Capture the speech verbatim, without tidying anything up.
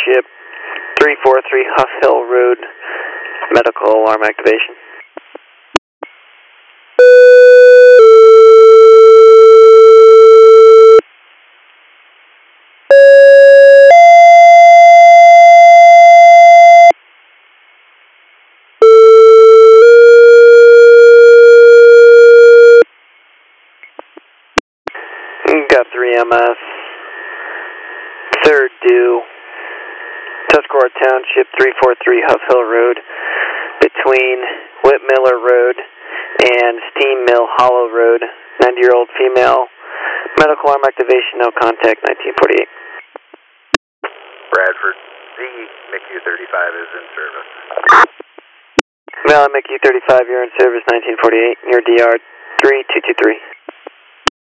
Township, three forty-three Huff Hill Road, medical alarm activation. Got three M S, third due, Tuscarora Township, three forty-three Huff Hill Road, between Whit Miller Road and Steam Mill Hollow Road, ninety-year-old female, medical arm activation, no contact, nineteen forty-eight. Bradford, Z M C U thirty-five is in service. Well, M C U thirty-five, you're in service, nineteen forty-eight, near D R three two two three.